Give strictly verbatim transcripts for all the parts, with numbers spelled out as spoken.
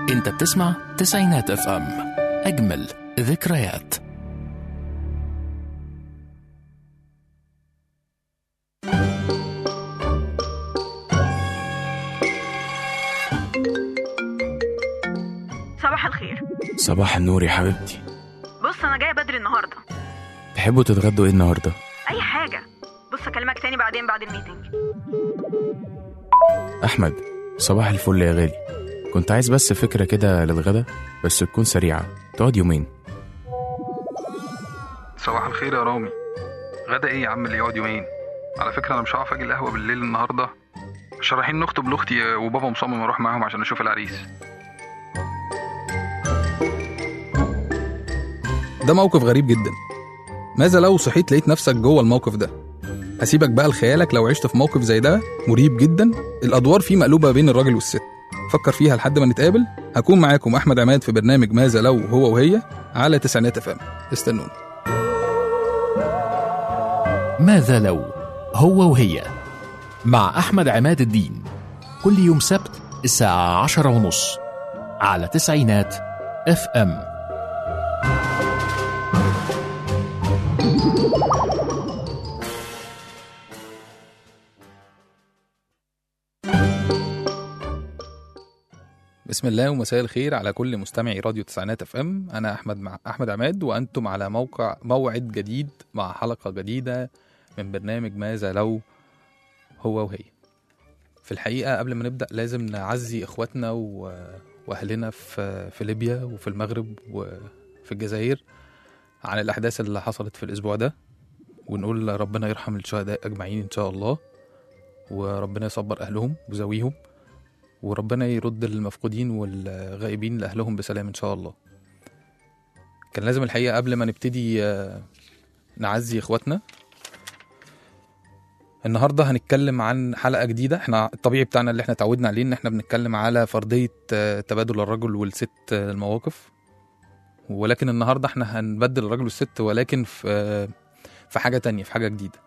انت بتسمع تسعينات اف ام، اجمل ذكريات. صباح الخير. صباح النور يا حبيبتي. بص انا جايه بدري النهارده. تحبوا تتغدوا ايه النهارده؟ اي حاجه. بص اكلمك تاني بعدين بعد الميتنج. احمد، صباح الفل يا غالي. كنت عايز بس فكره كده للغدا، بس تكون سريعه تقعد يومين. صباح الخير يا رامي. غدا ايه يا عم اللي يقعد يومين؟ على فكره انا مش هعرف اجي القهوه بالليل النهارده عشان رايحين نخطب لاختي وبابا مصمم اروح معاهم عشان اشوف العريس. ده موقف غريب جدا. ماذا لو صحيت لقيت نفسك جوه الموقف ده؟ هسيبك بقى لخيالك. لو عشت في موقف زي ده مريب جدا، الادوار فيه مقلوبه بين الراجل والست. فكر فيها لحد ما نتقابل. هكون معاكم احمد عماد في برنامج ماذا لو هو وهي على تسعينات اف ام. استنوني. ماذا لو هو وهي مع أحمد عماد الدين، كل يوم سبت الساعة عشرة ونص على تسعينات اف ام. بسم الله ومساء الخير على كل مستمعي راديو تسعينات اف ام. انا احمد مع احمد عماد، وانتم على موقع موعد جديد مع حلقه جديده من برنامج ماذا لو هو وهي. في الحقيقه قبل ما نبدا لازم نعزي اخواتنا واهلنا في في ليبيا وفي المغرب وفي الجزائر عن الاحداث اللي حصلت في الاسبوع ده، ونقول ربنا يرحم الشهداء اجمعين ان شاء الله، وربنا يصبر اهلهم وذويهم، وربنا يرد المفقودين والغائبين لأهلهم بسلام إن شاء الله. كان لازم الحقيقة قبل ما نبتدي نعزي إخواتنا، النهاردة هنتكلم عن حلقة جديدة. احنا الطبيعي بتاعنا اللي احنا تعودنا عليه ان احنا بنتكلم على فرضية تبادل الرجل والست المواقف، ولكن النهاردة احنا هنبدل الرجل والست، ولكن في في حاجة تانية، في حاجة جديدة.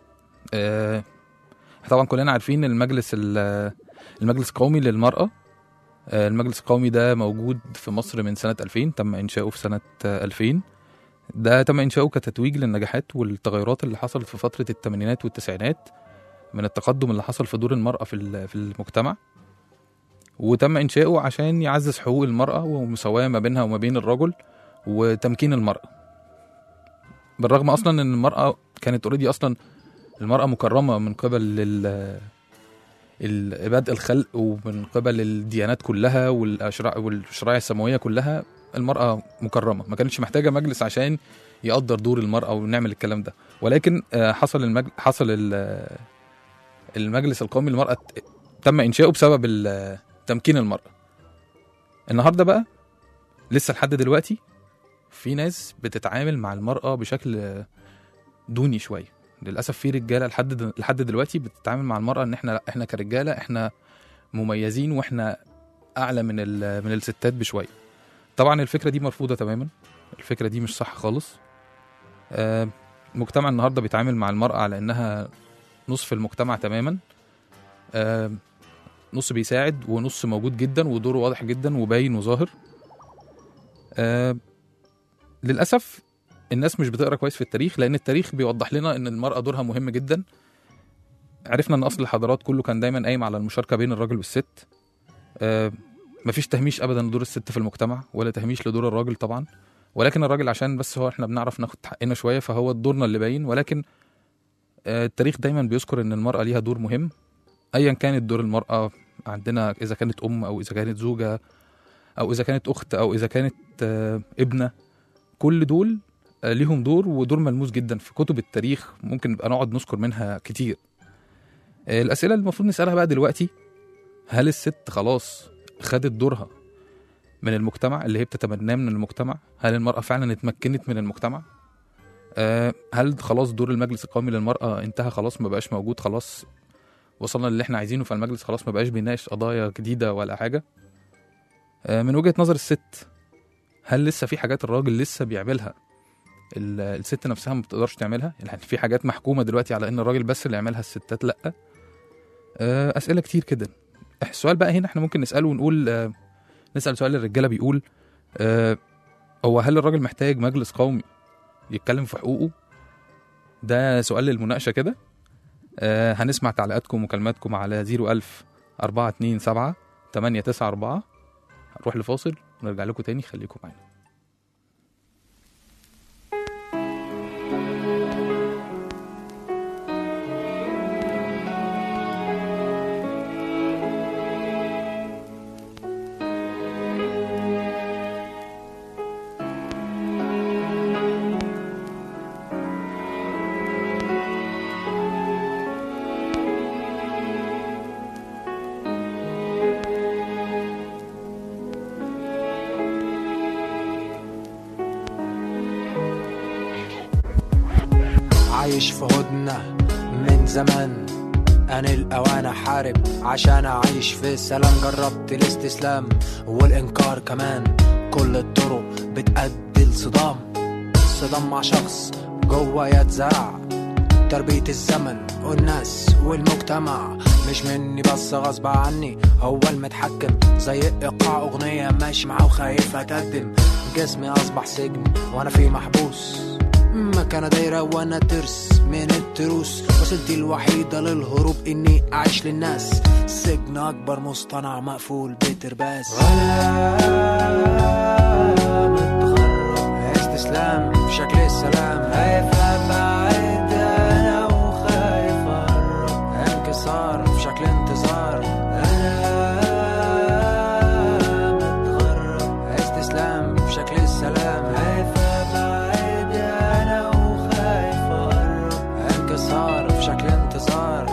طبعا كلنا عارفين المجلس المجلس القومي للمرأة. المجلس القومي ده موجود في مصر من سنة ألفين، تم إنشاؤه في سنة ألفين. ده تم إنشاؤه كتتويج للنجاحات والتغيرات اللي حصلت في فترة الثمانينات والتسعينات من التقدم اللي حصل في دور المرأة في المجتمع، وتم إنشاؤه عشان يعزز حقوق المرأة ومساواة ما بينها وما بين الرجل وتمكين المرأة. بالرغم أصلا أن المرأة كانت أوريدي أصلا المرأة مكرمة من قبل بدء الخلق ومن قبل الديانات كلها والشرائع السماوية كلها. المرأة مكرمة، ما كانتش محتاجة مجلس عشان يقدر دور المرأة ونعمل الكلام ده، ولكن حصل المجل... حصل المجلس القومي للمرأة تم إنشاؤه بسبب تمكين المرأة. النهاردة بقى لسه لحد دلوقتي في ناس بتتعامل مع المرأة بشكل دوني شوية. للاسف في رجاله لحد لحد دلوقتي بتتعامل مع المراه ان احنا لا احنا كرجاله احنا مميزين واحنا اعلى من من الستات بشويه. طبعا الفكره دي مرفوضه تماما، الفكره دي مش صح خالص. آه المجتمع النهارده بيتعامل مع المراه على انها نصف المجتمع تماما. آه نص بيساعد ونص موجود جدا ودوره واضح جدا وباين وظاهر. آه للاسف الناس مش بتقرأ كويس في التاريخ، لأن التاريخ بيوضح لنا إن المرأة دورها مهم جدا. عرفنا إن أصل الحضارات كله كان دايما قايم على المشاركة بين الراجل والست. آه مفيش تهميش أبدا لدور الست في المجتمع ولا تهميش لدور الراجل طبعا، ولكن الراجل عشان بس هو إحنا بنعرف ناخد حقنا شوية فهو دورنا اللي باين. ولكن آه التاريخ دايما بيذكر إن المرأة ليها دور مهم أيا كانت دور المرأة عندنا، إذا كانت أم أو إذا كانت زوجة أو إذا كانت أخت أو إذا كانت آه ابنة. كل دول ليهم دور ودور ملموس جدا في كتب التاريخ، ممكن نبقى نقعد نذكر منها كتير. الأسئلة اللي المفروض نسألها بقى دلوقتي: هل الست خلاص خدت دورها من المجتمع اللي هي بتتبناه من المجتمع؟ هل المرأة فعلا اتمكنت من المجتمع؟ هل خلاص دور المجلس القومي للمرأة انتهى خلاص ما بقاش موجود، خلاص وصلنا للي احنا عايزينه فالمجلس خلاص ما بقاش بيناقش قضايا جديدة ولا حاجة؟ من وجهة نظر الست هل لسه في حاجات الراجل لسه بيعملها الست نفسها ما بتقدرش تعملها؟ يعني في حاجات محكومة دلوقتي على ان الراجل بس اللي يعملها الستات لأ. أسئلة كتير كده. السؤال بقى هنا احنا ممكن نسأله ونقول نسال سؤال للرجاله بيقول آه هو هل الراجل محتاج مجلس قومي يتكلم في حقوقه؟ ده سؤال للمناقشه كده. آه هنسمع تعليقاتكم ومكالماتكم على صفر ألف أربعة اتنين سبعة تمانية تسعة أربعة. هنروح لفاصل ونرجع لكم تاني، خليكم معانا. عايش في هدنة من زمان، أنا الأوان أحارب عشان أعيش في سلام. جربت الاستسلام والإنكار كمان، كل الطرق بتأدي لصدام. صدام مع شخص جوا يتزرع، تربية الزمن والناس والمجتمع مش مني بس غصب عني، هو المتحكم. زي إيقاع أغنية ماشي معاه وخايف أتقدم، جسمي أصبح سجن وأنا فيه محبوس. مكانة دايرة وانا ترس من التروس، وسيلتي الوحيدة للهروب اني اعيش للناس. سجن اكبر مصطنع مقفول بترباس. غلام متغرب استسلام في شكل السلام، خايف ابعد انا وخايف اقرب. انكسار في شكل انتظار، انا متغرب استسلام في شكل السلام. خايف صار في شكل انتظار.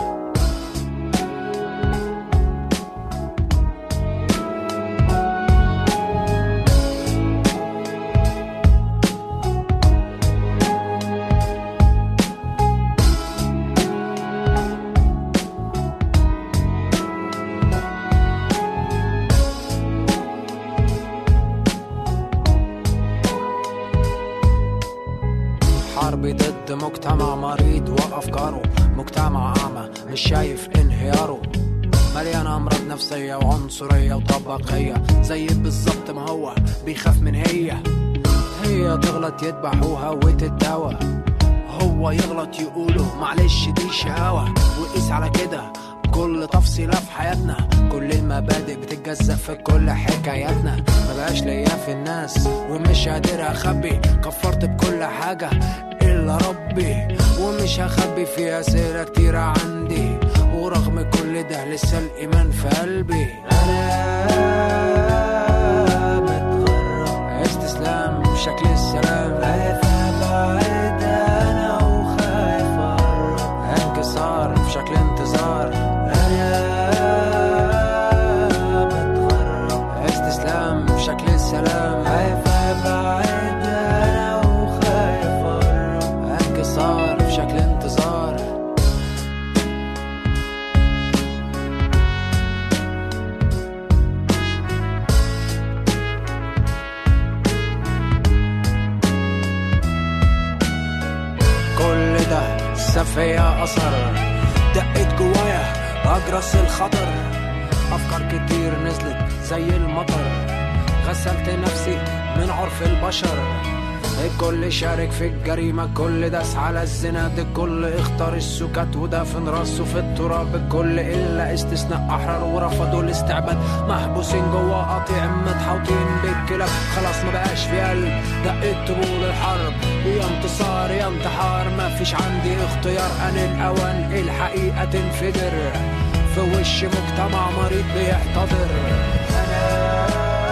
حرب ضد مجتمع مريض وأفكاره، مجتمع أعمى مش شايف انهياره، مليان أمراض نفسية وعنصرية وطبقية. زي بالظبط ما هو بيخاف من هي هي تغلط يذبحوها وتتداوى، هو يغلط يقوله معلش دي شقاوة. وقيس على كده كل تفصيلة في حياتنا، كل المبادئ بتتجزأ في كل حكاياتنا. مبقاش ليا في الناس ومش قادر أخبي، كفرت بكل حاجة إلا ربي، ومش هخبي في أسئلة كتيرة عندي، ورغم كل ده لسه الإيمان في قلبي. أنا متغرب استسلام بشكل السلام، خايف أبعد أنا وخايف أقرب. انكسار بشكل انتظار، أنا متغرب استسلام بشكل السلام. خايف أبعد أنا وخايف أقرب. انكسار بشكل انتظار. كل ده سفيا أثر، دقت جوايا أجرس الخطر. أفكار كتير نزلت زي المطر، غسلت نفسي من عرف البشر. الكل شارك في الجريمة، الكل داس على الزنا، الكل اختار السكات ودافن راسه في التراب. الكل إلا استثناء أحرار ورفضوا الاستعباد، محبوسين جوا قطيع متحوطين بالكلاب. خلاص ما بقاش في قلب، دقت طبول الحرب، يا انتصار يا انتحار، ما فيش عندي اختيار. أنا الأوان الحقيقة تنفجر في وش مجتمع مريض بيحتضر. أنا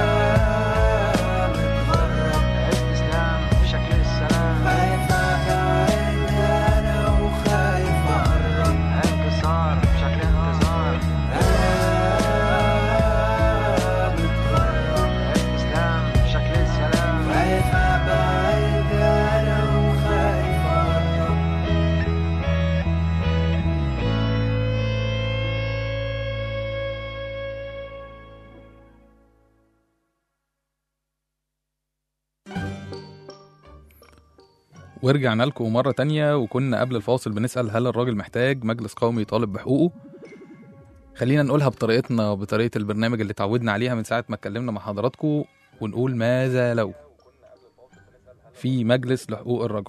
ورجعنا لكم مرة تانية، وكنا قبل الفاصل بنسأل هل الراجل محتاج مجلس قومي يطالب بحقوقه؟ خلينا نقولها بطريقتنا وبطريقه البرنامج اللي تعودنا عليها من ساعه ما اتكلمنا مع حضراتكم، ونقول ماذا لو في مجلس لحقوق الرجل.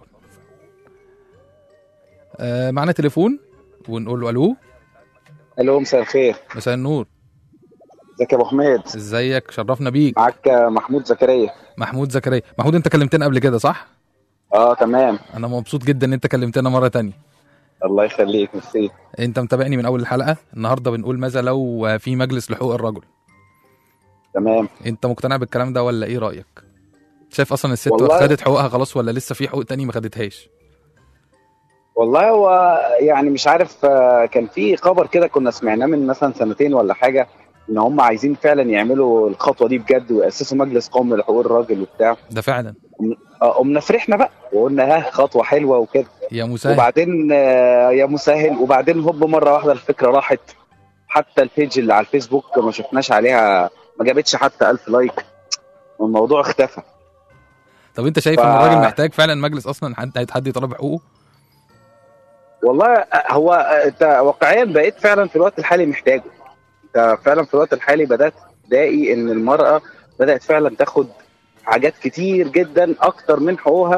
آه معنا تليفون ونقول له الو. الو مساء الخير. مساء النور. ازيك يا ابو حميد؟ ازيك، شرفنا بيك. معاك محمود زكريا. محمود زكريا. محمود انت كلمتنا قبل كده صح؟ اه تمام. انا مبسوط جدا ان انت كلمتنا مره تانية. الله يخليك. ميرسي. انت متابعني من اول الحلقه. النهارده بنقول ماذا لو في مجلس لحقوق الرجل. تمام. انت مقتنع بالكلام ده ولا ايه رايك؟ شايف اصلا الست والله... خدت حقوقها خلاص ولا لسه في حقوق تاني ما خدتهاش؟ والله هو يعني مش عارف، كان في خبر كده كنا سمعناه من مثلا سنتين ولا حاجه، ان هم عايزين فعلا يعملوا الخطوه دي بجد ويأسسوا مجلس قومي لحقوق الراجل وبتاع. ده فعلا. قمنا فرحنا بقى وقلنا ها خطوه حلوه وكده يا مسهل. وبعدين يا مسهل وبعدين هوب مره واحده الفكره راحت. حتى البيج اللي على الفيسبوك ما شفناش عليها، ما جابتش حتى ألف لايك والموضوع اختفى. طب انت شايف ف... ان الراجل محتاج فعلا مجلس اصلا حد حد يطالب حقوقه؟ والله هو انت واقعيا بقيت فعلا في الوقت الحالي محتاجه. انت فعلا في الوقت الحالي بدات تلاقي ان المراه بدات فعلا تاخد حاجات كتير جدا اكتر من حقوقها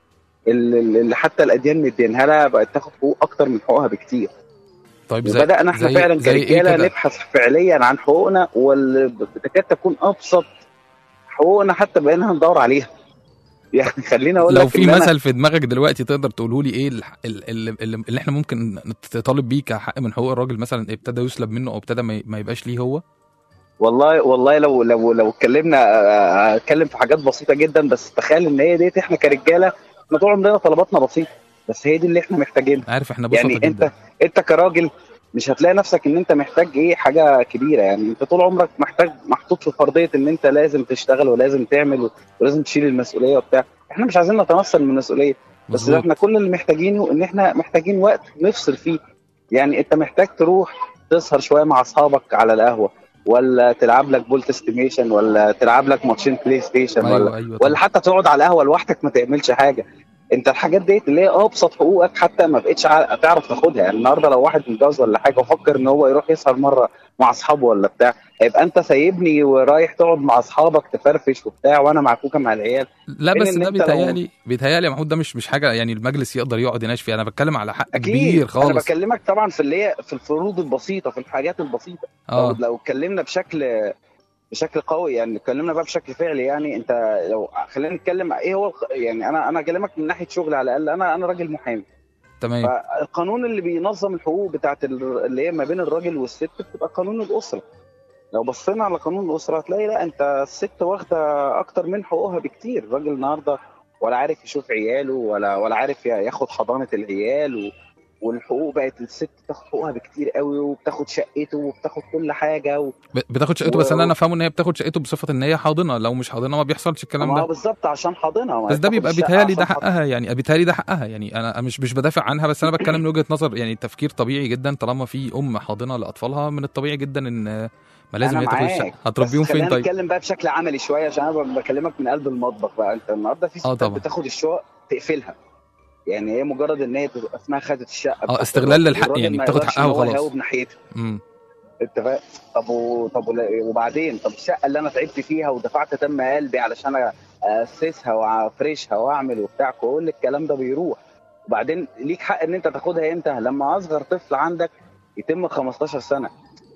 اللي حتى الاديان مدينها لها، بقت تاخد حقوق اكتر من حقوقها بكتير. طيب زي وبدانا احنا زي فعلا كرجاله إيه نبحث فعليا عن حقوقنا، وتكاد تكون ابسط حقوقنا حتى بقينا ندور عليها. يعني خلينا اقول لك لو في مثل في دماغك دلوقتي تقدر تقوله لي ايه اللي, اللي, اللي احنا ممكن نطالب بيه كحق من حقوق الراجل مثلا ابتدى يسلب منه او ابتدى ما يبقاش ليه هو؟ والله والله لو لو لو اتكلمنا اتكلم في حاجات بسيطه جدا، بس تخيل ان هي ديت احنا كرجاله احنا طول عمرنا طلباتنا بسيطه، بس هي دي اللي احنا محتاجينها. عارف احنا بسيطه يعني جدا. انت انت كراجل مش هتلاقي نفسك ان انت محتاج ايه حاجه كبيره. يعني انت طول عمرك محتاج محطوط في فرضيه ان انت لازم تشتغل ولازم تعمل ولازم تشيل المسؤوليه وبتاع. احنا مش عايزين نتنصل من المسؤوليه، بس مزبوط. احنا كل اللي محتاجينه ان احنا محتاجين وقت نفصل فيه. يعني انت محتاج تروح تسهر شويه مع اصحابك على القهوه، ولا تلعب لك بولت استيميشن، ولا تلعب لك ماتشين بلاي ستيشن، أيوة ولا أيوة ولا حتى تقعد على القهوه لوحدك ما تعملش حاجه. انت الحاجات ديت اللي هي ابسط حقوقك حتى ما بقتش تعرف تاخدها. يعني النهارده لو واحد متجوز ولا حاجه وفكر ان هو يروح يسهر مره مع اصحابه ولا بتاع، هيبقى انت سايبني ورايح تقعد مع اصحابك تفرفش وبتاع وانا معكوكه مع العيال. لا بس ده بيتهيألي لو... بيتهيألي يا محمود ده مش مش حاجه يعني المجلس يقدر يقعد يناقش فيها. انا بتكلم على حق كبير خالص. انا بكلمك طبعا في اللي هي في الفروض البسيطه، في الحاجات البسيطه. آه. لو اتكلمنا بشكل بشكل قوي، يعني اتكلمنا بقى بشكل فعلي. يعني انت لو خلينا نتكلم ايه هو يعني انا انا اكلمك من ناحيه شغل على الاقل. انا انا راجل محامي. تمام. فالقانون اللي بينظم الحقوق بتاعه اللي هي ما بين الراجل والست بتبقى قانون الاسره. لو بصينا على قانون الاسره هتلاقي لا، انت الست واخده اكتر من حقوقها بكتير. الراجل النهارده ولا عارف يشوف عياله، ولا ولا عارف ياخد حضانه العيال، و والحقوق بقت الست تاخد حقوقها بكتير قوي، وبتاخد شقته وبتاخد كل حاجه و... بتاخد شقته و... بس انا فاهمه ان هي بتاخد شقته بصفه ان هي حاضنه. لو مش حاضنه ما بيحصلش الكلام ده. اه بالظبط عشان حاضنه. بس ده بيبقى بيتهيألي ده حقها. يعني بيتهيألي ده حقها. يعني انا مش مش بدافع عنها، بس انا بتكلم من وجهه نظر يعني تفكير طبيعي جدا. طالما في ام حاضنه لاطفالها من الطبيعي جدا ان ما لازم هي تاخد الشقه. هتربيهم فين؟ طيب نتكلم بقى بشكل عملي شويه عشان انا بكلمك من قلب المطبخ بقى. انت النهارده في ستات بتاخد الشقق تقفلها. يعني هي مجرد ان هي تبقى اسمها خدت الشقه. اه استغلال للحق، يعني بتاخد حقها وخلاص. هو بناحيتها. امم انت فاهم. طب و... طب وبعدين طب الشقه اللي انا تعبت فيها ودفعت دم قلبي علشان اسسها وافرشها واعمل وبتاع، كل الكلام ده بيروح. وبعدين ليك حق ان انت تاخدها امتى؟ لما اصغر طفل عندك يتم خمستاشر سنه،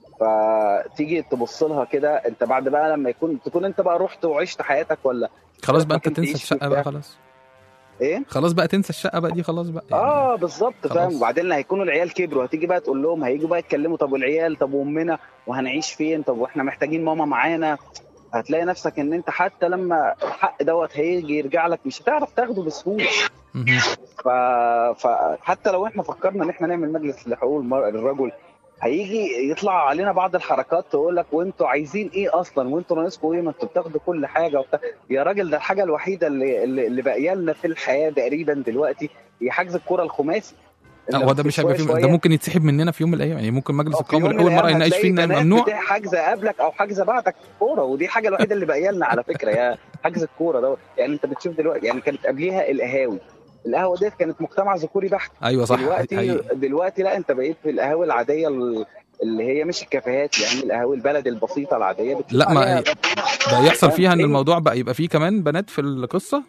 فتيجي تبص لها كده انت بعد بقى لما يكون تكون انت بقى رحت وعشت حياتك، ولا خلاص بقى انت تنسى الشقه بقى خلاص. ايه خلاص بقى تنسى الشقه بقى دي خلاص بقى يعني. اه بالظبط فاهم. وبعدين هيكونوا العيال كبروا، هتيجي بقى تقول لهم، هيجوا بقى يتكلموا طب والعيال، طب وامنا وهنعيش فين، طب واحنا محتاجين ماما معانا. هتلاقي نفسك ان انت حتى لما الحق دوت هيجي يرجع لك مش هتعرف تاخده بسهوله. ف... فحتى لو احنا فكرنا ان احنا نعمل مجلس لحقوق الرجل، هيجي يطلع علينا بعض الحركات تقول لك وانتوا عايزين ايه اصلا، وانتوا ناقصكم ايه، ما انتوا بتاخدوا كل حاجه وبتاع. يا راجل ده الحاجه الوحيده اللي اللي باقيه لنا في الحياه تقريبا دلوقتي هي حجز الكره الخماسي. هو ده مش هيبقى فيه، ده ممكن يتسحب مننا في يوم من الايام. يعني ممكن مجلس القومي لأول مرة يناقش فيه ان ممنوع حجز قبلك او حجز بعدك الكوره، ودي حاجه الوحيده اللي باقيه لنا على فكره يا حجز الكوره ده. يعني انت بتشوف دلوقتي، يعني كانت قبليها القهاوي، القهوه ديت كانت مجتمع ذكوري بحت. ايوه صح. دلوقتي حقيقي. دلوقتي لا، انت بقيت في القهاوي العاديه اللي هي مش الكافيهات يعني، القهاوي البلد البسيطه العاديه بتشوف لا ما عليها. بقى يحصل فيها ان إيه؟ الموضوع بقى يبقى فيه كمان بنات في القصه.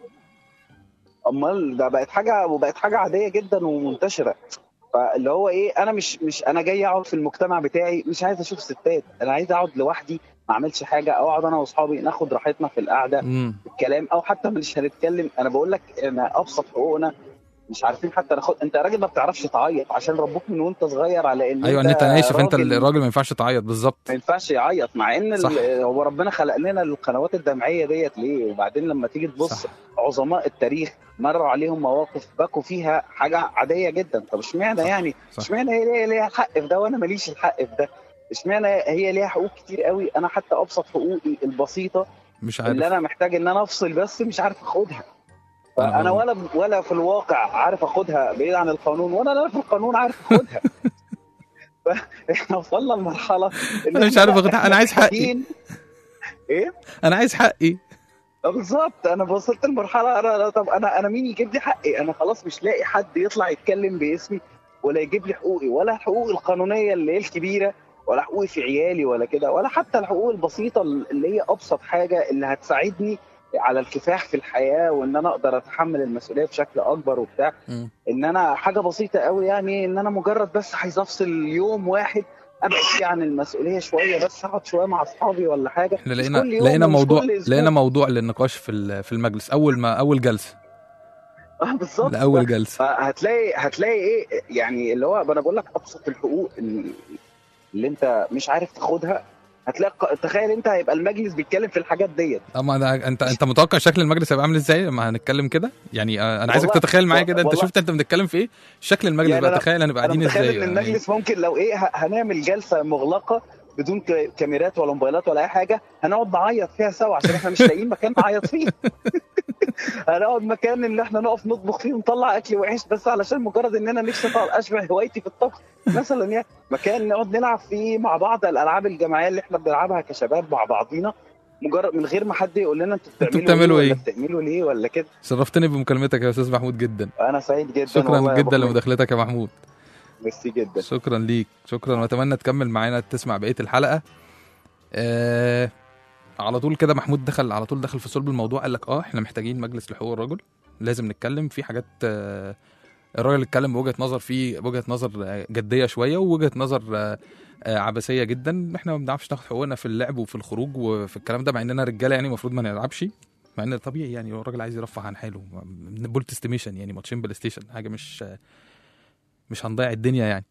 امال ده بقت حاجه، وبقت حاجه عاديه جدا ومنتشره. فاللي هو ايه، انا مش مش انا جاي اقعد في المجتمع بتاعي، مش عايز اشوف ستات، انا عايز اقعد لوحدي ما اعملش حاجه، او اقعد انا واصحابي ناخد راحتنا في القعده امم الكلام، او حتى مش هنتكلم. انا بقول لك انا ابسط حقوقنا مش عارفين حتى ناخد. انت راجل ما بتعرفش تعيط عشان ربوك من وانت صغير على ان ايوه ان انت انت ناشف، انت راجل الراجل ما ينفعش تعيط بالظبط. ما ينفعش يعيط، مع ان صح. ال- هو ربنا خلق لنا القنوات الدمعيه ديت ليه؟ وبعدين لما تيجي تبص صح. عظماء التاريخ مروا عليهم مواقف بكوا فيها حاجه عاديه جدا. طب اشمعنى يعني صح. اشمعنى هي ليها ليها الحق في ده وانا ماليش الحق في ده؟ اشمعنى هي ليها حقوق كتير قوي، انا حتى ابسط حقوقي البسيطه مش عارف اللي انا محتاج ان انا افصل بس مش عارف اخدها. أنا فانا بقول. ولا ولا في الواقع عارف اخدها بعيد عن القانون، ولا لا في القانون عارف اخدها. فاحنا وصلنا لمرحله إن انا مش إحنا عارف لا، اخد حق، إحنا انا عايز حقي، محتاجين- ايه انا عايز حقي. آه بالظبط. انا وصلت لمرحله انا أنا- طب انا انا مين يجيب لي حقي؟ انا خلاص مش لاقي حد يطلع يتكلم باسمي ولا يجيب لي حقوقي، ولا الحقوق القانونيه اللي هي الكبيره، ولا حقوقي في عيالي ولا كده، ولا حتى الحقوق البسيطه اللي هي ابسط حاجه اللي هتساعدني على الكفاح في الحياه، وان انا اقدر اتحمل المسؤوليه بشكل اكبر وبتاع. مم. ان انا حاجه بسيطه قوي يعني، ان انا مجرد بس عايز افصل يوم واحد ابعد فيه عن المسؤوليه شويه، بس اقعد شويه مع اصحابي ولا حاجه. احنا مش لقينا كل يوم لقينا ومش موضوع كل أسبوع. لقينا موضوع للنقاش في ال- في المجلس اول ما اول جلسه اه بالظبط. لاول جلسه. فهتلاقي هتلاقي ايه يعني اللي هو انا بقول لك ابسط الحقوق اللي اللي انت مش عارف تاخدها. هتلاقي ق- تخيل انت هيبقى المجلس بيتكلم في الحاجات ديت. اما ده انت انت متوقع شكل المجلس هيبقى عامل ازاي لما هنتكلم كده؟ يعني آه، انا عايزك والله- تتخيل معايا كده، انت والله- شفت انت بنتكلم في ايه؟ شكل المجلس يعني بقى، أنا- تخيل هنبقى انا قاعدين متخيل ازاي ان يعني. المجلس ممكن لو ايه ه- هنعمل جلسه مغلقه بدون ك- كاميرات ولا موبايلات ولا اي حاجه، هنقعد نعيط فيها سوا عشان احنا مش لاقيين مكان نعيط فيه. هنقعد مكان ان احنا نقف نطبخ فيه ونطلع اكل وحش بس علشان مجرد اننا نفسي أطلع- اشبه هوايتي في الطبخ مثلا يعني. مكان نقعد نلعب فيه مع بعض الالعاب الجماعيه اللي احنا بنلعبها كشباب مع بعضينا، مجرد من غير ما حد يقول لنا انتوا بتعملوا, بتعملوا ايه إيه؟ ولا بتعملوا ليه ولا كده. شرفتني بمكالمتك يا استاذ محمود جدا. انا سعيد جدا شكرا والله يا جدا أبو حميد. لمداخلتك يا محمود. ميرسي جدا. شكرا ليك، شكرا، واتمنى تكمل معانا تسمع بقيه الحلقه. آه على طول كده محمود دخل على طول دخل في صلب الموضوع، قال لك اه احنا محتاجين مجلس لحقوق الرجل، لازم نتكلم في حاجات. آه الراجل اتكلم بوجهه نظر في وجهه نظر آه، جديه شويه، ووجهه نظر آه آه عبثيه جدا. احنا ما بنعرفش ناخد حقوقنا في اللعب وفي الخروج وفي الكلام ده، مع اننا رجاله يعني المفروض ما نلعبش، مع ان طبيعي يعني لو الراجل عايز يرفه عن حاله بولت استيميشن يعني ماتشين بلاي ستيشن حاجه مش آه مش هنضيع الدنيا يعني.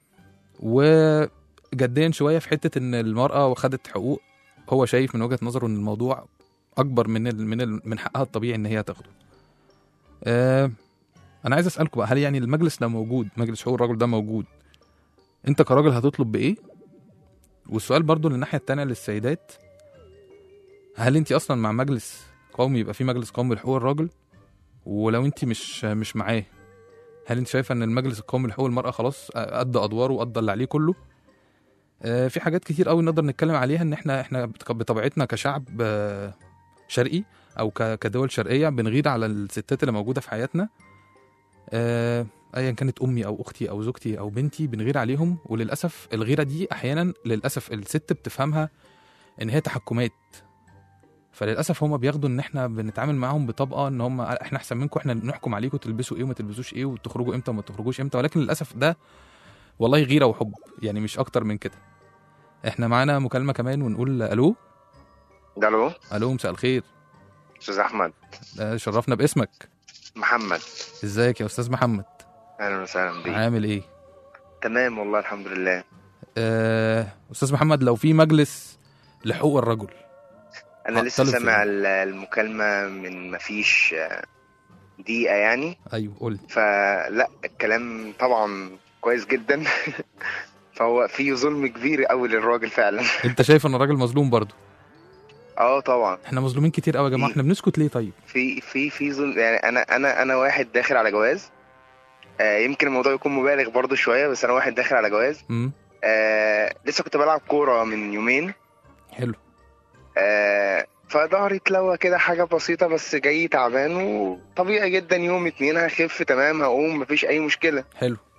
وجديا شويه في حته ان المراه خدت حقوق، هو شايف من وجهه نظره ان الموضوع اكبر من ال من ال من حقها الطبيعي ان هي تاخده. أه انا عايز اسالكم بقى، هل يعني المجلس ده موجود، مجلس حقوق الرجل ده موجود، انت كراجل هتطلب بايه؟ والسؤال برضو للناحيه التانية للسيدات، هل انت اصلا مع مجلس قومي، يبقى في مجلس قومي لحقوق الرجل؟ ولو انت مش مش معاه، هل انت شايفه ان المجلس القومي لحقوق المراه خلاص ادى ادواره وادى اللي عليه كله؟ آه في حاجات كتير قوي نقدر نتكلم عليها، ان احنا احنا بطبيعتنا كشعب آه شرقي او ك- كدول شرقيه بنغير على الستات اللي موجوده في حياتنا، آه ايا كانت امي او اختي او زوجتي او بنتي، بنغير عليهم. وللاسف الغيره دي احيانا للاسف الست بتفهمها ان هي تحكمات، فللاسف هم بياخدوا ان احنا بنتعامل معاهم بطبقه ان هم احنا احسن منكم، احنا نحكم عليكم تلبسوا ايه وما تلبسوش ايه وتخرجوا امتى وما تخرجوش امتى. ولكن للاسف ده والله غيره وحب يعني، مش اكتر من كده. احنا معانا مكالمه كمان ونقول الو. الو الو مساء الخير. استاذ احمد. آه، شرفنا باسمك. محمد. ازيك يا استاذ محمد؟ اهلا وسهلا بيك. عامل ايه؟ تمام والله الحمد لله. آه، استاذ محمد، لو في مجلس لحقوق الرجل، انا لسه هتطلب سامع فين؟ ال- المكالمه من مفيش دقيقه يعني، ايوه قول. فلا الكلام طبعا كويس جدا. فهو في ظلم كبير قوي للراجل فعلا. انت شايف ان الراجل مظلوم برضو؟ اه طبعا. احنا مظلومين كتير قوي يا جماعه، احنا بنسكت ليه طيب؟ في في في ظلم يعني. انا انا انا واحد داخل على جواز، آه يمكن الموضوع يكون مبالغ برضو شويه، بس انا واحد داخل على جواز. امم آه لسه كنت بلعب كوره من يومين. حلو. آه فظهري اتلوى كده حاجة بسيطة، بس جاي تعبان وطبيعي جدا يوم اتنين هخف تمام هقوم مفيش أي مشكلة. حلو.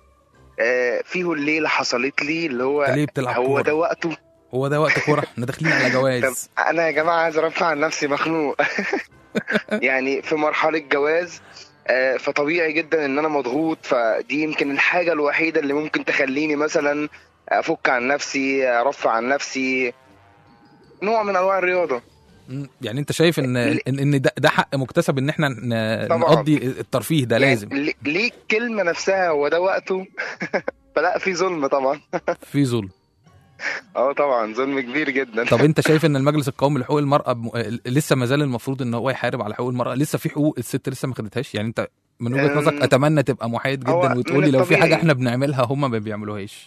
آه فيه الليله حصلت لي اللي هو انت ليه بتلعب هو كورة؟ ده وقته. هو ده وقت كوره؟ احنا داخلين على طب جواز. انا يا جماعه عايز ارفع عن نفسي مخنوق. يعني في مرحله جواز، آه، فطبيعي جدا ان انا مضغوط، فدي يمكن الحاجه الوحيده اللي ممكن تخليني مثلا افك عن نفسي، ارفع عن نفسي، نوع من انواع الرياضه. مم. يعني انت شايف ان ان ان ده, ده حق مكتسب ان احنا ن- طبعاً. نقضي الترفيه ده لازم. يعني ليه- ليه الكلمه نفسها هو ده وقته؟ فلا في ظلم طبعا. في ظلم. اه طبعا ظلم كبير جدا. طب انت شايف ان المجلس القومي لحقوق المرأة بم... لسه ما زال المفروض ان هو يحارب على حقوق المرأة؟ لسه في حقوق الست لسه ما خدتهاش؟ يعني انت من وجهة أم، نظرك اتمنى تبقى محايد هو جدا من وتقولي لو في حاجة الطبيعي. احنا بنعملها هم ما بيعملوهاش.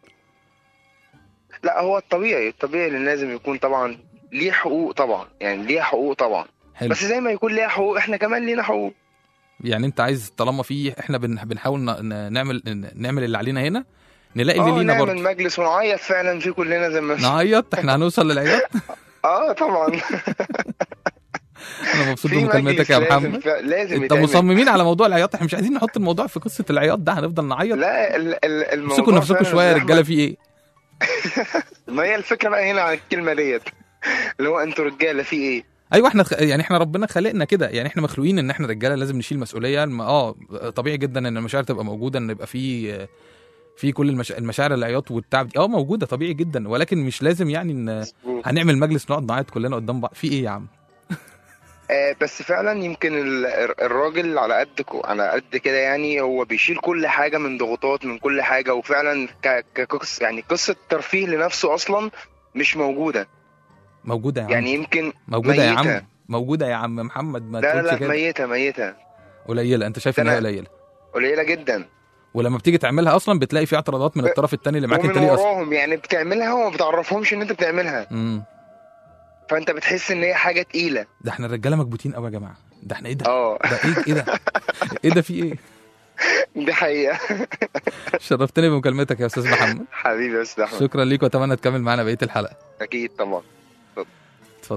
لا هو الطبيعي الطبيعي اللي لازم يكون طبعا ليه حقوق، طبعا يعني ليه حقوق طبعا. حلو. بس زي ما يكون ليها حقوق احنا كمان لينا حقوق. يعني انت عايز طالما في احنا بن... بنحاول ن... ن- نعمل ن- نعمل اللي علينا هنا، نلاقي اللي اه لينا نعمل برضه. مجلس ونعيط فعلا فيه كلنا زي ما نعيط؟ احنا هنوصل للعياط؟ اه طبعا. انا مبسوط في بمكالمتك مجلس يا لازم محمد. ف... لازم انت يتعمل. مصممين على موضوع العياط؟ احنا مش عايزين نحط الموضوع في قصة العياط ده، هنفضل نعيط. لا ال... ال... الموضوع امسكوا نفسكم فعلاً شوية يا زي رجالة، أحمد. في ايه؟ ما هي الفكره بقى هنا على الكلمه ديت، اللي هو انتوا رجاله في ايه. ايوه احنا خ... يعني احنا ربنا خلقنا كده، يعني احنا مخلوقين ان احنا رجاله لازم نشيل مسؤوليه. الم... اه طبيعي جدا ان المشاعر تبقى موجوده، ان يبقى في في كل المش... المشاعر، العياط والتعب دي اه موجوده طبيعي جدا، ولكن مش لازم يعني ان هنعمل مجلس نقعد نعيط كلنا قدام بعض. في ايه يا عم؟ آه بس فعلا يمكن ال... الراجل على قد كو... على قد كده، يعني هو بيشيل كل حاجه من ضغوطات من كل حاجه، وفعلا ك... كقص يعني قصه ترفيه لنفسه اصلا مش موجوده. موجوده يا عم. يعني يمكن موجوده يا ميتة. عم، موجوده يا عم محمد، ما لا لا تقولش لا كده. ميته ميته قليله؟ انت شايف ده ان هي أنا- قليله؟ قليله جدا. ولما بتيجي تعملها اصلا بتلاقي في اعتراضات من الطرف الثاني اللي معاك. ومن انت ليه اصلا؟ وراهم يعني بتعملها وما بتعرفهمش ان انت بتعملها، امم فانت بتحس ان هي حاجه تقيله. ده احنا الرجاله مكبوتين قوي يا جماعه. ده احنا ايه ده؟ اه ده ايه ايه ده؟ ايه ده في ايه؟ دي حقيقه. شرفتني بمكالمتك يا استاذ محمد. حبيبي يا استاذ احمد. شكرا ليك، واتمنى تكمل معانا بقيه الحلقه. اكيد طبعا. اتفضل.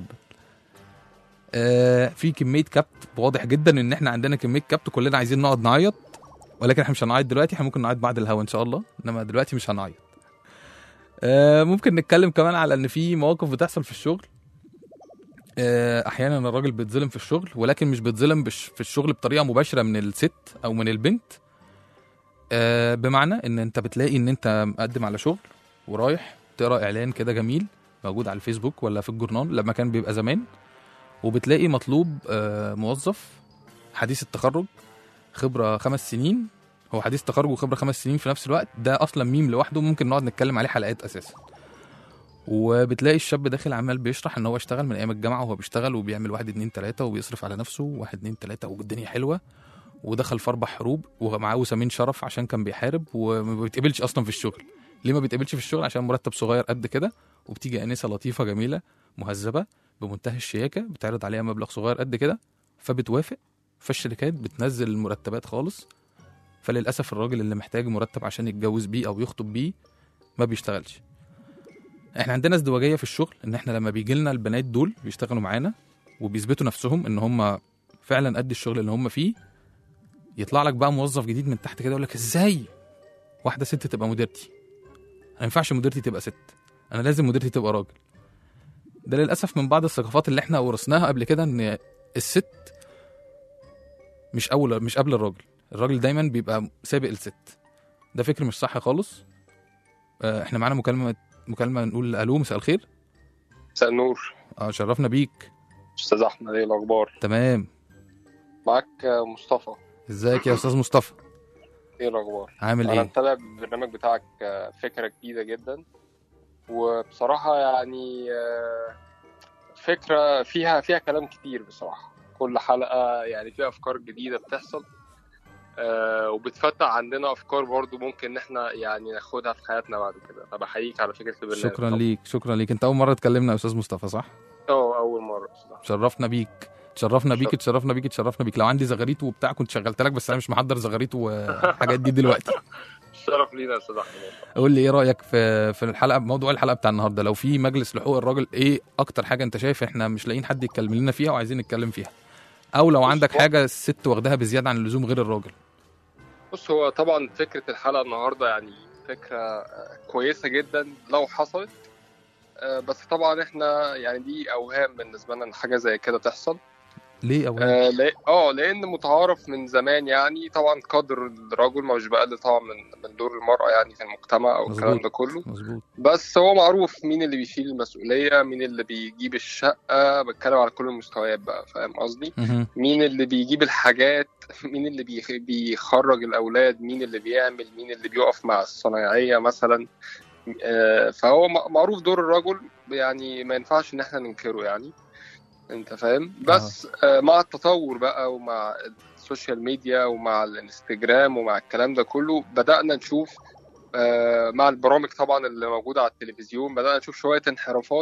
آه في كميه كبت، واضح جدا ان احنا عندنا كميه كبت، كلنا عايزين نقعد نعيط، ولكن احنا مش هنعيط دلوقتي، احنا ممكن نعيط بعد الهوا ان شاء الله، انما دلوقتي مش هنعيط. آه ممكن نتكلم كمان على ان في مواقف بتحصل في الشغل. آه احيانا الراجل بيتظلم في الشغل، ولكن مش بيتظلم بش في الشغل بطريقه مباشره من الست او من البنت. آه بمعنى ان انت بتلاقي ان انت مقدم على شغل ورايح تقرا اعلان كده جميل موجود على الفيسبوك ولا في الجورنال لما كان بيبقى زمان، وبتلاقي مطلوب آه موظف حديث التخرج، خبره خمس سنين. هو حديث تخرج وخبره خمس سنين في نفس الوقت، ده اصلا ميم لوحده ممكن نقعد نتكلم عليه حلقات اساسا. وبتلاقي الشاب داخل عمال بيشرح ان هو اشتغل من ايام الجامعه وهو بيشتغل وبيعمل واحد اتنين تلاته وبيصرف على نفسه واحد اتنين تلاته والدنيا حلوه، ودخل في اربع حروب ومعاه وسامين شرف عشان كان بيحارب، وما بيتقبلش اصلا في الشغل. ليه ما بيتقبلش في الشغل؟ عشان مرتب صغير قد كده، وبتيجي انسه لطيفه جميله مهذبه بمنتهى الشياكه بتعرض عليها مبلغ صغير قد كده، فبتوافق. فالشركات بتنزل المرتبات خالص، فللاسف الراجل اللي محتاج مرتب عشان يتجوز بيه او يخطب بيه ما بيشتغلش. احنا عندنا ازدواجيه في الشغل، ان احنا لما بيجي لنا البنات دول بيشتغلوا معانا وبيثبتوا نفسهم ان هم فعلا قد الشغل اللي هم فيه، يطلع لك بقى موظف جديد من تحت كده يقول لك ازاي واحده ست تبقى مديرتي؟ ما ينفعش مديرتي تبقى ست، انا لازم مديرتي تبقى راجل. ده للاسف من بعض الثقافات اللي احنا ورثناها قبل كده، ان الست مش اول مش قبل الراجل، الراجل دايما بيبقى سابق الست. ده فكر مش صح خالص. اه احنا معانا مكالمه مكالمه نقول الو، مساء الخير. مساء النور. اه شرفنا بيك استاذ احمد، ايه الاخبار؟ تمام. معاك مصطفى. ازيك يا استاذ مصطفى؟ ايه الاخبار؟ عامل انا ايه؟ متابع البرنامج بتاعك، فكره جديده جدا، وبصراحه يعني فكره فيها فيها كلام كتير بصراحه. كل حلقه يعني فيها افكار جديده بتحصل، وبتفتح عندنا افكار برضو ممكن ان احنا يعني ناخدها في حياتنا بعد كده. فبحييك على فكره البرنامج. شكرا ليك شكرا ليك. انت اول مره تكلمنا يا استاذ مصطفى صح؟ اه اول مره. شرفنا بيك تشرفنا بيك تشرفنا بيك تشرفنا بيك. لو عندي زغاريت وبتاع كنت شغلت لك، بس انا مش محضر زغاريت وحاجات دي دلوقتي. الشرف لينا يا استاذ احمد. قول لي ايه رايك في في الحلقه، موضوع الحلقه بتاع النهارده؟ لو في مجلس لحقوق الراجل، ايه اكتر حاجه انت شايف احنا مش لاقيين حد يتكلم لنا فيها وعايزين نتكلم فيها؟ او لو عندك حاجه الست واخداها بزياده عن اللزوم غير الراجل. بص، هو طبعا فكرة الحلقة النهاردة يعني فكرة كويسة جدا لو حصلت، بس طبعا احنا يعني دي اوهام بالنسبة لنا ان حاجة زي كده تحصل. ليه اوهام؟ اه لا- آه، لان متعارف من زمان يعني طبعا قدر الرجل ما مش بقلل طبعا من من دور المرأة يعني في المجتمع او الكلام مظبوط ده كله. مظبوط. بس هو معروف مين اللي بيشيل المسؤولية، مين اللي بيجيب الشقة، بتكلم على كل المستويات بقى، فاهم قصدي؟ مهم. مين اللي بيجيب الحاجات، مين اللي بيخ- بيخرج الأولاد، مين اللي بيعمل، مين اللي بيقف مع الصنايعية مثلا. آه، فهو م- معروف دور الرجل، يعني ما ينفعش ان احنا ننكره يعني، انت فاهم. بس آه، مع التطور بقى ومع السوشيال ميديا ومع الانستجرام ومع الكلام ده كله بدأنا نشوف آه، مع البرامج طبعا اللي موجودة على التلفزيون بدأنا نشوف شوية انحرافات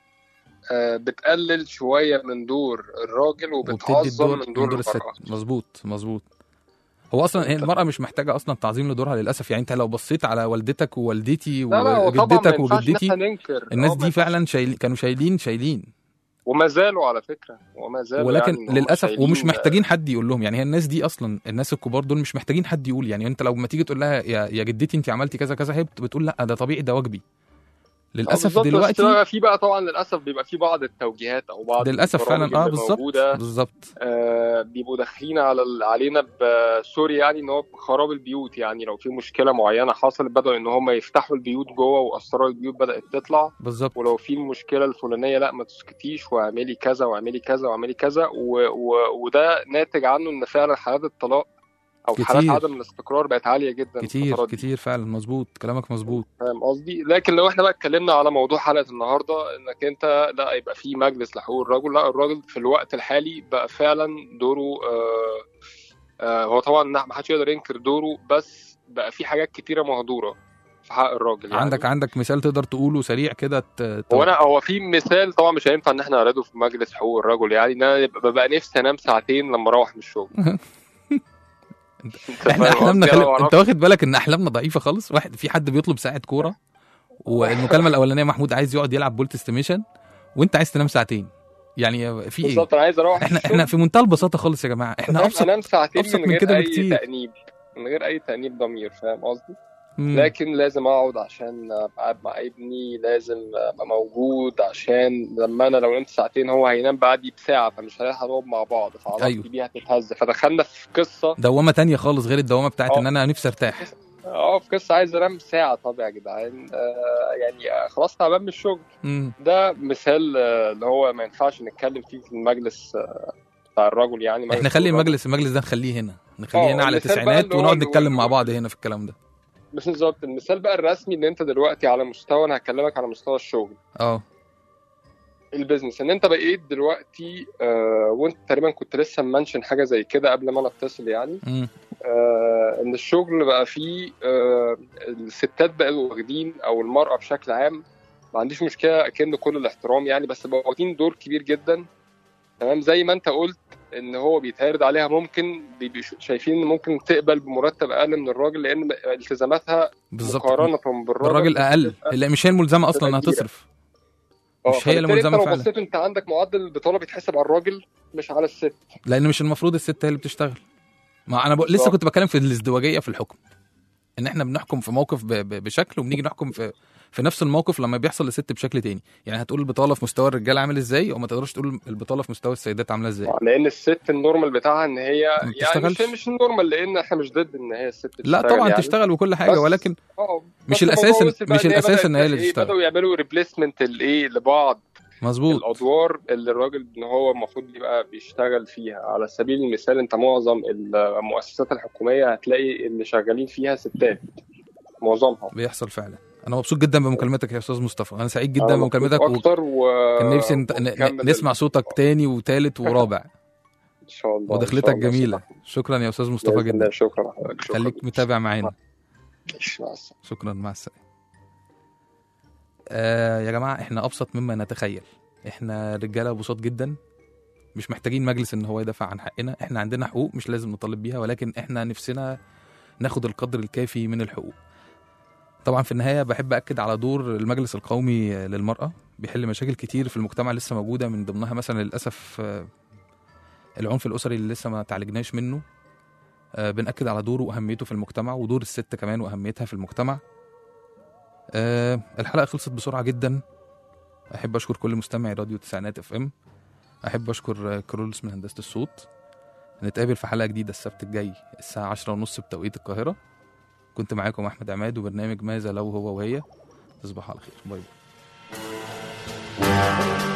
آه، بتقلل شوية من دور الراجل وبتدي وبتعظم الدور من من دور دور الست. المرأة. مظبوط مظبوط. هو اصلا هي المرأة مش محتاجة اصلا تعظيم لدورها للاسف. يعني انت لو بصيت على والدتك ووالدتي لا لا، هو طبعا ما وجدتك ينفعش ان وجدتي، احنا ننكر، الناس اه ما دي ينفعش، فعلا شايل... كانوا شايلين شايلين وما زالوا على فكرة، وما زالوا ولكن يعني ان هم للاسف ومش شايلين. محتاجين حد يقول لهم. يعني هي الناس دي اصلا، الناس الكبار دول مش محتاجين حد يقول. يعني انت لو ما تيجي تقول لها يا يا جدتي انت عملتي كذا كذا، هي بت- بتقول لا ده طبيعي ده واجبي. اه للاسف بالظبط، بس دلوقتي، بقى في بقى طبعا للاسف بيبقى في بعض التوجيهات او بعض للاسف البرامج فعلا اه اللي بالظبط موجوده بالظبط. آه بيبقوا داخلين على ال- علينا بسوري يعني ان هو خراب البيوت. يعني لو في مشكله معينه حصلت بدأوا ان هم يفتحوا البيوت جوه واسرار البيوت بدأت تطلع. بالظبط ولو في المشكله الفلانيه لا ما تسكتيش واعملي كذا واعملي كذا واعملي كذا و... و... وده ناتج عنه ان فعلا حالات الطلاق او حالات كتير عدم الاستقرار بقت عاليه جدا كتير الفترات دي. كتير فعلا. مظبوط كلامك مظبوط. فاهم قصدي. لكن لو احنا بقى اتكلمنا على موضوع حلقة النهاردة انك انت لا يبقى في مجلس لحقوق الرجل، لا الراجل في الوقت الحالي بقى فعلا دوره آه آه هو طبعا ما حدش يقدر ينكر دوره، بس بقى في حاجات كتيرة مهدورة في حق الراجل يعني. عندك عندك مثال تقدر تقوله سريع كده؟ ت- ت- هو انا هو في مثال طبعا مش هينفع ان احنا نعرضه في مجلس حقوق الرجل، يعني ان انا ببقى نفسي انام ساعتين لما اروح من الشغل. احنا احلامنا خلي... انت واخد بالك ان احلامنا ضعيفه خالص؟ واحد في حد بيطلب ساعه كوره والمكالمه الاولانيه محمود عايز يقعد يلعب بولت استيميشن وانت عايز تنام ساعتين. يعني في ايه؟ بالظبط، انا عايز اروح احنا احنا في منتهى البساطه خالص يا جماعه. احنا ابسط انام ساعتين ابسط من من غير كده اي بكتير. تأنيب، من غير اي تأنيب ضمير، فاهم قصدي. مم. لكن لازم اقعد عشان ابقى قاعد مع ابني، لازم ابقى موجود عشان لما انا لو نمت ساعتين هو هينام بعدي بساعه فمش هنلحق نقعد مع بعض، فعلاقتي أيوه. بيه هتتهز. فدخلنا في قصه دوامه تانية خالص غير الدوامه بتاعت أه. ان انا نفسي ارتاح. اه في قصه عايز انام ساعه. طب يا جدعان آه يعني آه خلاص تعبان من الشغل. مم. ده مثال آه اللي هو ما ينفعش نتكلم فيه في المجلس آه بتاع الرجل يعني. احنا خلي المجلس المجلس ده نخليه هنا، نخليه أه، هنا على المثال بقى تسعينات اللي هو ونقعد اللي- نتكلم مع اللي- بعض هنا في الكلام ده. بالظبط، المثال بقى الرسمي ان انت دلوقتي على مستوى، انا هكلمك على مستوى الشغل اه البيزنس، ان انت بقيت دلوقتي آه وانت تقريبا كنت لسه منشن حاجه زي كده قبل ما انا اتصل يعني مم. آه ان الشغل بقى فيه آه الستات بقوا واخدين او المراه بشكل عام، ما عنديش مشكله اكن كل الاحترام يعني، بس بقوا واخدين دور كبير جدا. تمام، زي ما انت قلت ان هو بيتعرض عليها ممكن بيبقوا شايفين ان ممكن تقبل بمرتب اقل من الراجل لان التزاماتها بالظبط مقارنه بالراجل الراجل اقل، اللي مش هي الملزمه اصلا انها كبيرة. تصرف. اه مش هي اللي فبالتالي ملزمه انت لو فعلا، بصيت انت عندك معدل البطاله بيتحسب على الراجل مش على الست. لان مش المفروض الست هي اللي بتشتغل. ما انا ب... لسه بالظبط. كنت بتكلم في الازدواجيه في الحكم، ان احنا بنحكم في موقف ب... ب... بشكل وبنيجي نحكم في في نفس الموقف لما بيحصل للست بشكل تاني. يعني هتقول البطاله في مستوى الرجال عامل ازاي وما تقدرش تقول البطاله في مستوى السيدات عامله ازاي. لان الست النورمال بتاعها ان هي ما يعني مش بتشتغلش. مش النورمال، لان احنا مش ضد ان هي الست تشتغل لا طبعا يعني. تشتغل وكل حاجه، بس- ولكن اه مش بس الأساس الموضوع إن- وصل بقى مش إن هي الأساس بدأت إن هي اللي إيه، تشتغل. بدأوا يعملوا ريبليسمنت لايه لبعض مظبوط. الادوار اللي الراجل ان هو المفروض يبقى بيشتغل فيها. على سبيل المثال انت معظم المؤسسات الحكوميه هتلاقي اللي شغالين فيها ستات معظمها. بيحصل فعلا. انا مبسوط جدا بمكالمتك يا استاذ مصطفى، انا سعيد جدا أنا بمكالمتك مبسوط و... اكتر و كان نفسي نت... ن... ونكمل نسمع صوتك تاني وتالت ورابع ان شاء الله. ودخلتك إن شاء الله. جميله. شكرا يا استاذ مصطفى بإذن الله. جدا. شكرا حضرتك. شكرا. خليك متابع معانا. ماشي، مع السلامة. شكرا، مع السلامه. آه يا جماعه احنا ابسط مما نتخيل. احنا رجاله بساط جدا، مش محتاجين مجلس ان هو يدافع عن حقنا. احنا عندنا حقوق مش لازم نطالب بيها، ولكن احنا نفسنا ناخد القدر الكافي من الحقوق. طبعا في النهايه بحب اكد على دور المجلس القومي للمراه، بيحل مشاكل كتير في المجتمع لسه موجوده، من ضمنها مثلا للاسف آه، العنف الاسري اللي لسه ما تعالجناش منه. آه بنأكد على دوره وأهميته في المجتمع، ودور الست كمان وأهميتها في المجتمع. آه الحلقة خلصت بسرعة جدا. أحب أشكر كل مستمعي راديو تسعينات اف ام. أحب أشكر كرولس من هندسة الصوت. نتقابل في حلقة جديدة السبت الجاي الساعة عشرة ونص بتوقيت القاهرة. كنت معاكم أحمد عماد وبرنامج ماذا لو هو وهي. تصبحوا على خير. باي باي.